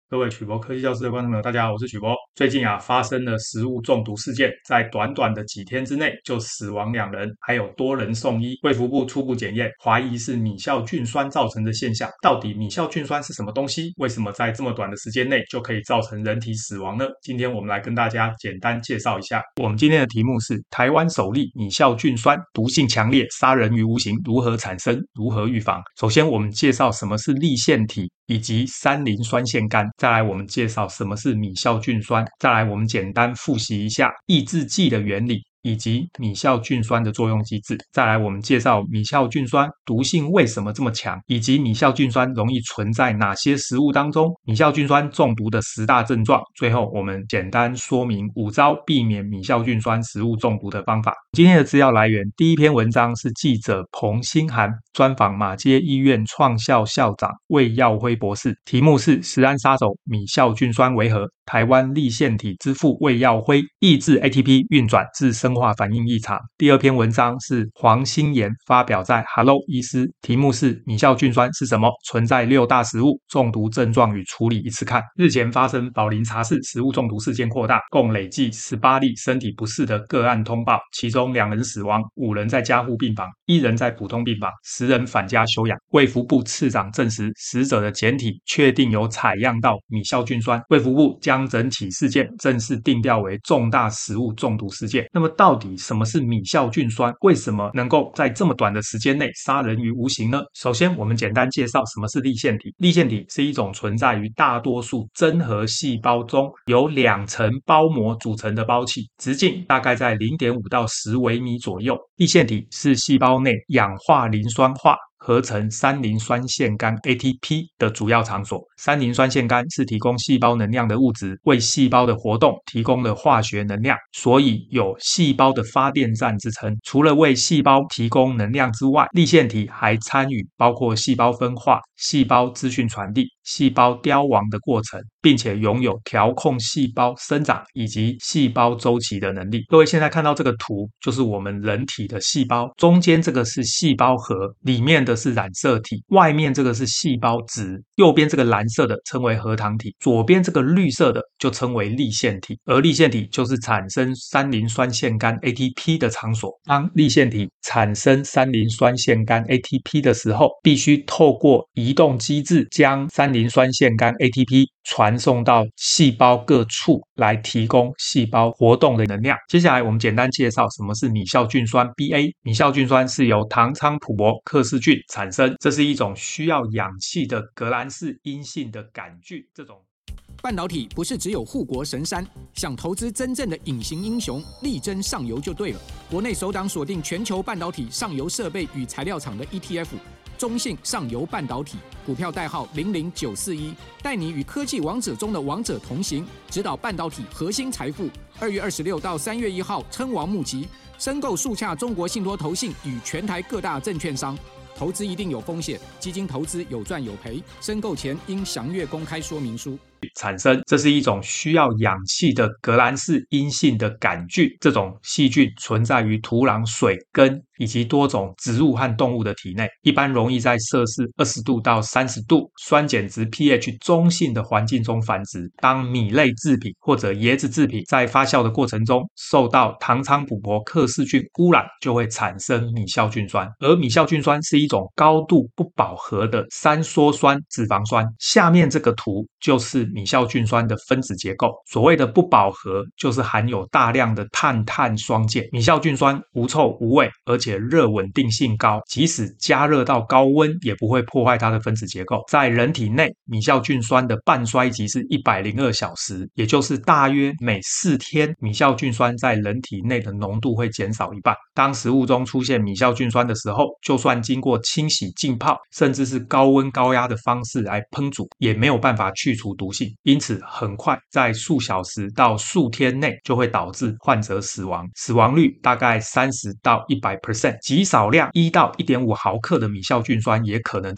各位曲博科技教室的观众朋友，大家好，我是曲博。最近发生了食物中毒事件，在短短的几天之内就死亡2人，还有多人送医。卫福部初步检验，怀疑是米酵菌酸造成的现象。到底米酵菌酸是什么东西？为什么在这么短的时间内就可以造成人体死亡呢？今天我们来跟大家简单介绍一下。我们今天的题目是台湾首例米酵菌酸毒性强烈，杀人于无形，如何产生？如何预防？首先，我们介绍什么是粒线体以及三磷酸腺苷。再来我们介绍什么是米酵菌酸，再来我们简单复习一下抑制剂的原理以及米酵菌酸的作用机制，再来我们介绍米酵菌酸毒性为什么这么强，以及米酵菌酸容易存在哪些食物当中，米酵菌酸中毒的10大症状，最后我们简单说明5招避免米酵菌酸食物中毒的方法。今天的资料来源，第一篇文章是记者彭新涵专访马偕医院创校校长魏耀辉博士，题目是食安杀手米酵菌酸为何？台湾粒线体之父魏耀辉抑制 ATP 运转致生化反应异常。第二篇文章是黄新妍发表在 Hello 医师，题目是米酵菌酸是什么？存在6大食物中毒症状与处理，一次看。日前发生宝林茶室食物中毒事件扩大，共累计18例身体不适的个案通报，其中2人死亡，5人在加护病房，1人在普通病房，10人返家休养。卫福部次长证实，死者的检体确定有采样到米酵菌酸，卫福部将整起事件正式定调为重大食物中毒事件。那么到底什么是米酵菌酸？为什么能够在这么短的时间内杀人于无形呢？首先我们简单介绍什么是粒线体。粒线体是一种存在于大多数真核细胞中，由2层包膜组成的胞器，直径大概在 0.5 到10微米左右。粒线体是细胞内氧化磷酸化合成三磷酸腺苷 ATP 的主要场所。三磷酸腺苷是提供细胞能量的物质，为细胞的活动提供了化学能量，所以有细胞的发电站之称。除了为细胞提供能量之外，粒线体还参与包括细胞分化、细胞资讯传递、细胞凋亡的过程，并且拥有调控细胞生长以及细胞周期的能力。各位现在看到这个图，就是我们人体的细胞，中间这个是细胞核，里面的是染色体，外面这个是细胞质，右边这个蓝色的称为核糖体，左边这个绿色的就称为粒线体。而粒线体就是产生三磷酸腺苷 ATP 的场所。当粒线体产生三磷酸腺苷 ATP 的时候，必须透过移动机制将三磷酸腺苷 ATP 传送到细胞各处，来提供细胞活动的能量。接下来我们简单介绍什么是米酵菌酸 BA。 米酵菌酸是由唐昌普伯克氏菌产生，这是一种需要氧气的革兰氏阴性的杆菌。这种半导体不是只有护国神山，想投资真正的隐形英雄，力争上游就对了。国内首档锁定全球半导体上游设备与材料厂的 ETF， 中信上游半导体，股票代号00941，带你与科技王者中的王者同行，指导半导体核心财富。2月26到3月1号称王募集，申购速洽中国信托投信与全台各大证券商。投资一定有风险，基金投资有赚有赔，申购前应详阅公开说明书。 产生，这是一种需要氧气的革兰氏阴性的杆菌。这种细菌存在于土壤、水、根以及多种植物和动物的体内，一般容易在摄氏20度到30度、酸碱值 pH 中性的环境中繁殖。当米类制品或者椰子制品在发酵的过程中受到唐昌普伯克氏菌污染，就会产生米酵菌酸。而米酵菌酸是一种高度不饱和的三羧酸脂肪酸。下面这个图就是米酵菌酸的分子结构。所谓的不饱和，就是含有大量的碳双键。米酵菌酸无臭无味，而且热稳定性高，即使加热到高温也不会破坏它的分子结构。在人体内，米酵菌酸的半衰期是102小时，也就是大约每4天，米酵菌酸在人体内的浓度会减少一半。当食物中出现米酵菌酸的时候，就算经过清洗、浸泡，甚至是高温高压的方式来烹煮，也没有办法去除毒性。因此很快在数小时到数天内就会导致患者死亡，死亡率大概30到100%，极少量1到1.5毫克的米酵菌酸也可能致命。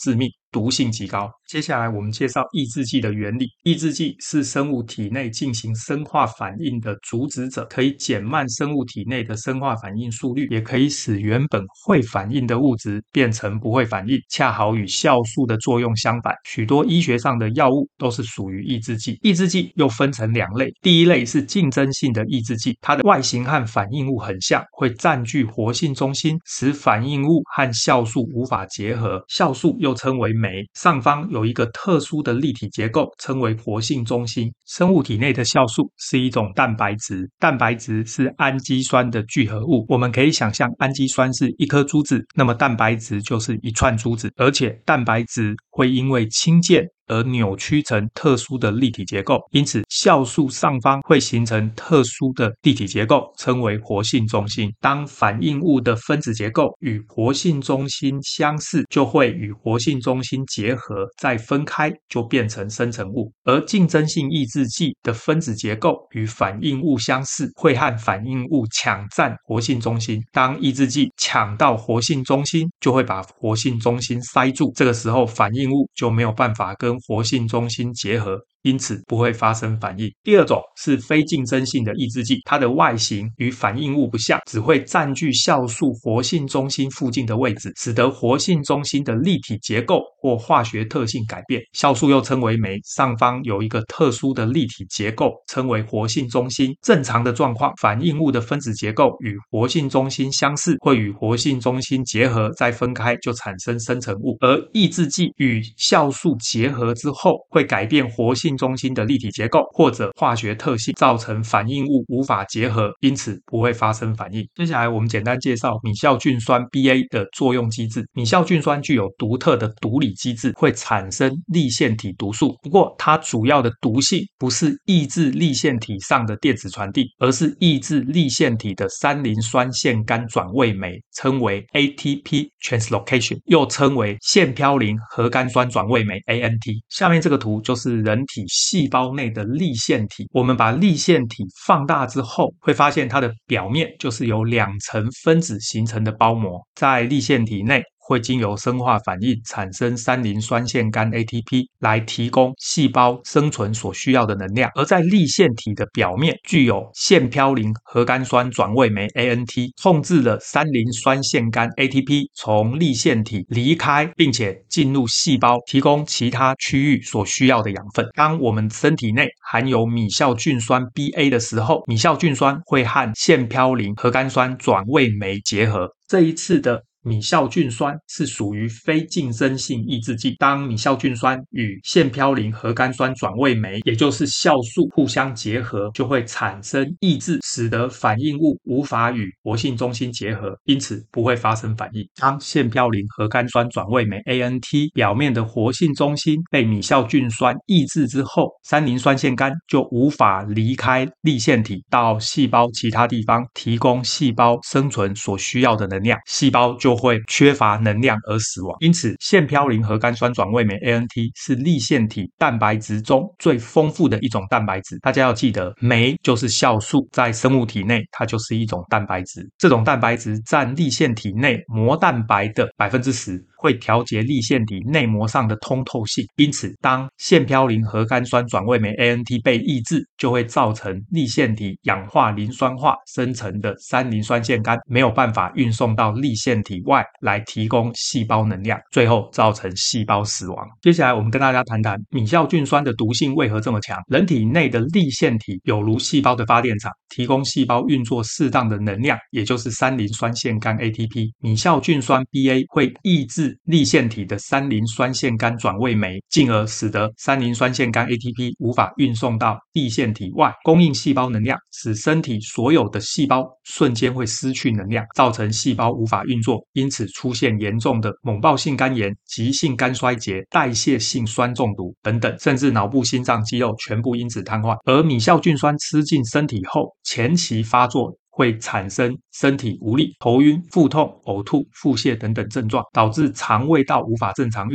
毒性极高。接下来我们介绍抑制剂的原理。抑制剂是生物体内进行生化反应的阻止者，可以减慢生物体内的生化反应速率，也可以使原本会反应的物质变成不会反应，恰好与酵素的作用相反。许多医学上的药物都是属于抑制剂。抑制剂又分成2类，第一类是竞争性的抑制剂，它的外形和反应物很像，会占据活性中心，使反应物和酵素无法结合。酵素又称为酶，上方有一个特殊的立体结构，称为活性中心。生物体内的酵素是一种蛋白质，蛋白质是氨基酸的聚合物。我们可以想象氨基酸是一颗珠子，那么蛋白质就是一串珠子，而且蛋白质会因为氢键而扭曲成特殊的立体结构，因此酵素上方会形成特殊的立体结构，称为活性中心。当反应物的分子结构与活性中心相似，就会与活性中心结合，再分开就变成生成物。而竞争性抑制剂的分子结构与反应物相似，会和反应物抢占活性中心。当抑制剂抢到活性中心，就会把活性中心塞住，这个时候反应物就没有办法跟活性中心结合，因此不会发生反应。第二种是非竞争性的抑制剂，它的外形与反应物不像，只会占据酵素活性中心附近的位置，使得活性中心的立体结构或化学特性改变。酵素又称为酶，上方有一个特殊的立体结构，称为活性中心。正常的状况，反应物的分子结构与活性中心相似，会与活性中心结合，再分开就产生生成物。而抑制剂与酵素结合之后，会改变活性中心的立体结构或者化学特性，造成反应物无法结合，因此不会发生反应。接下来我们简单介绍米酵菌酸 BA 的作用机制。米酵菌酸具有独特的毒理机制，会产生粒线体毒素。不过它主要的毒性不是抑制粒线体上的电子传递，而是抑制粒线体的三磷酸腺苷转位酶，称为 ATP translocation， 又称为腺嘌呤核苷酸转位酶 ANT。下面这个图就是人体细胞内的粒线体。我们把粒线体放大之后，会发现它的表面就是由2层分子形成的包膜。在粒线体内会经由生化反应产生三磷酸腺苷 ATP 来提供细胞生存所需要的能量，而在粒线体的表面具有腺嘌呤核苷酸转位酶 ANT， 控制了三磷酸腺苷 ATP 从粒线体离开，并且进入细胞，提供其他区域所需要的养分。当我们身体内含有米酵菌酸 BA 的时候，米酵菌酸会和腺嘌呤核苷酸转位酶结合。这一次的米酵菌酸是属于非竞争性抑制剂。当米酵菌酸与腺嘌呤核苷酸转位酶，也就是酵素互相结合，就会产生抑制，使得反应物无法与活性中心结合，因此不会发生反应。当腺嘌呤核苷酸转位酶 ANT 表面的活性中心被米酵菌酸抑制之后，三磷酸腺苷就无法离开粒线体到细胞其他地方，提供细胞生存所需要的能量，细胞就会缺乏能量而死亡。因此腺嘌呤核苷酸转位酶 ANT 是粒线体蛋白质中最丰富的一种蛋白质。大家要记得，酶就是酵素，在生物体内它就是一种蛋白质。这种蛋白质占粒线体内膜蛋白的 10%，会调节粒线体内膜上的通透性。因此当腺嘌呤核苷酸转位酶 ANT 被抑制，就会造成粒线体氧化磷酸化生成的三磷酸腺苷没有办法运送到粒线体外来提供细胞能量，最后造成细胞死亡。接下来我们跟大家谈谈米酵菌酸的毒性为何这么强。人体内的粒线体有如细胞的发电厂，提供细胞运作适当的能量，也就是三磷酸腺苷 ATP。米酵菌酸 BA 会抑制粒线体的三磷酸腺苷转位酶，进而使得三磷酸腺苷 ATP 无法运送到粒线体外，供应细胞能量，使身体所有的细胞瞬间会失去能量，造成细胞无法运作，因此出现严重的猛暴性肝炎、急性肝衰竭、代谢性酸中毒等等，甚至脑部、心脏、肌肉全部因此瘫痪。而米酵菌酸吃进身体后，前期发作会产生身体无力、头晕、腹痛、呕吐、腹泻等等症状，导致肠胃道无法正常运作，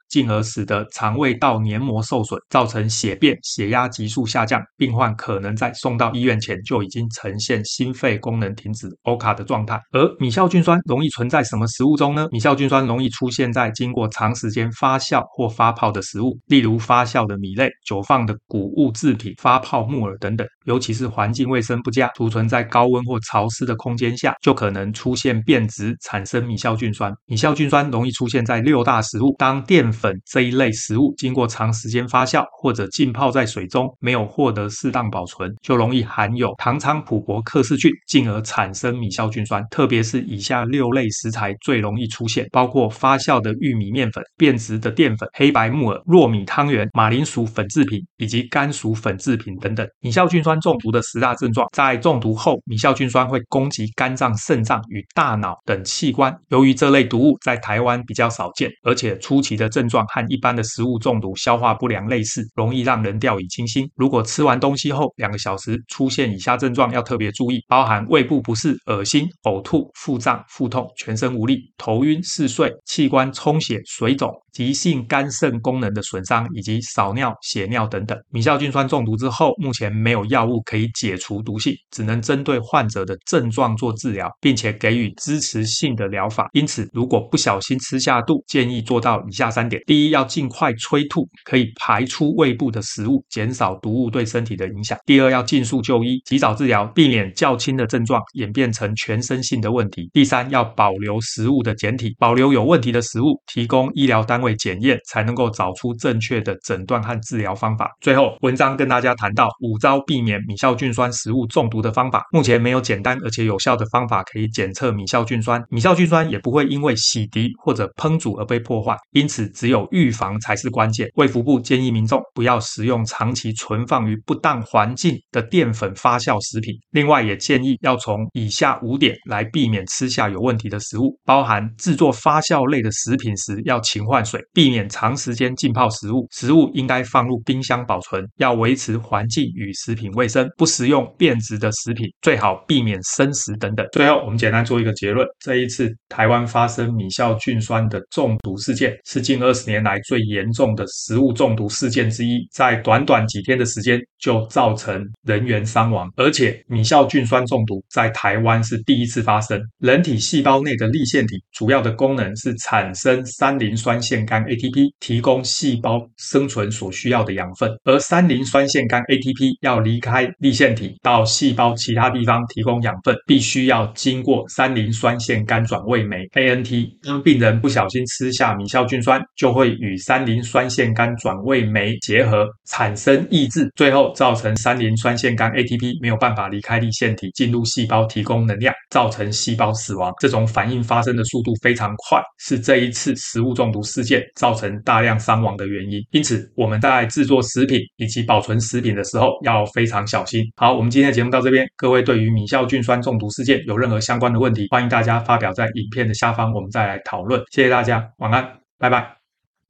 进而使得肠胃道黏膜受损，造成血便、血压急速下降，病患可能在送到医院前就已经呈现心肺功能停止 OHCA 的状态。而米酵菌酸容易存在什么食物中呢？米酵菌酸容易出现在经过长时间发酵或发泡的食物，例如发酵的米类、久放的谷物制品、发泡木耳等等。尤其是环境卫生不佳，储存在高温或潮湿的空间下，就可能出现变质，产生米酵菌酸。米酵菌酸容易出现在6大食物，当淀粉这一类食物经过长时间发酵或者浸泡在水中，没有获得适当保存，就容易含有唐昌普伯克氏菌，进而产生米酵菌酸。特别是以下6类食材最容易出现，包括发酵的玉米面粉、变质的淀粉、黑白木耳、糯米汤圆、马铃薯粉制品以及甘薯粉制品等等。米酵菌酸中毒的10大症状，在中毒后，米酵菌酸会攻击肝脏、肾脏与大脑等器官。由于这类毒物在台湾比较少见，而且初期的症状和一般的食物中毒、消化不良类似，容易让人掉以轻心。如果吃完东西后2个小时出现以下症状，要特别注意，包含胃部不适、恶心、呕吐、腹胀、腹痛、全身无力、头晕、嗜睡、器官充血、水肿、急性肝肾功能的损伤以及少尿、血尿等等。米酵菌酸中毒之后，目前没有药物可以解除毒性，只能针对患者的症状做治疗，并且给予支持性的疗法。因此，如果不小心吃下肚，建议做到以下3点：第一，要尽快催吐，可以排出胃部的食物，减少毒物对身体的影响；第二，要尽速就医，及早治疗，避免较轻的症状演变成全身性的问题；第三，要保留食物的检体，保留有问题的食物，提供医疗单位检验，才能够找出正确的诊断和治疗方法。最后，文章跟大家谈到5招避免米酵菌酸食物中毒的方法。目前没有简单而且有效的方法可以检测米酵菌酸，米酵菌酸也不会因为洗涤或者烹煮而被破坏，因此只有预防才是关键。卫福部建议民众不要食用长期存放于不当环境的淀粉发酵食品。另外也建议要从以下5点来避免吃下有问题的食物，包含制作发酵类的食品时要勤换水，避免长时间浸泡食物，食物应该放入冰箱保存，要维持环境与食品卫生，不食用变质的食品，最好避免生食等等。最后我们简单做一个结论，这一次台湾发生米酵菌酸的中毒事件，是近20年来最严重的食物中毒事件之一，在短短几天的时间就造成人员伤亡，而且米酵菌酸中毒在台湾是第一次发生。人体细胞内的粒线体主要的功能是产生三磷酸腺苷 ATP， 提供细胞生存所需要的养分，而三磷酸腺苷 ATP 要离开粒线体到细胞其他地方提供养分，必须要经过三磷酸腺苷转位酶 ANT。 当病人不小心吃下米酵菌酸，就会与三磷酸腺苷转位酶结合，产生抑制，最后造成三磷酸腺苷 ATP 没有办法离开粒线体进入细胞提供能量，造成细胞死亡。这种反应发生的速度非常快，是这一次食物中毒事件造成大量伤亡的原因。因此我们在制作食品以及保存食品的时候要非常小心。好，我们今天的节目到这边，各位对于米酵菌酸中毒事件有任何相关的问题，欢迎大家发表在影片的下方，我们再来讨论。谢谢大家，晚安，拜拜。